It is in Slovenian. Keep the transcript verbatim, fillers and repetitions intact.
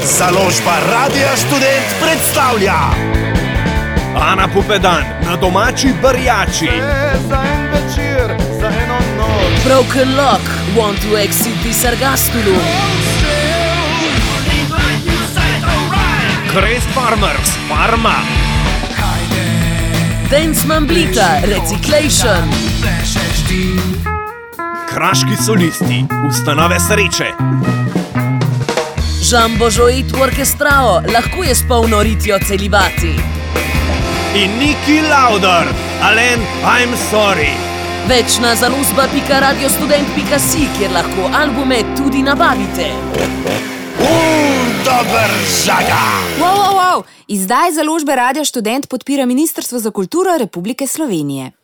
Založba Radia Študent predstavlja Ana Pupedan na domači Brjači. Za en večer, za eno noč. Broken Lock, Want to Exit the Sargastulum. Crest Farmers, Parma. Dance Mamblita, Reciclation. Kraški solisti, ustanove sreče. Žambo Žoit Orkestrao, lahko je s polno ritjo celibati. In Niki Lauder, Alen, I'm sorry. Več na založba pika radiostudent pika si, kjer lahko albume tudi nabavite. Uuu, dober žaga! Wow, wow, wow. Izdaj založbe Radia Študent podpira Ministrstvo za kulturo Republike Slovenije.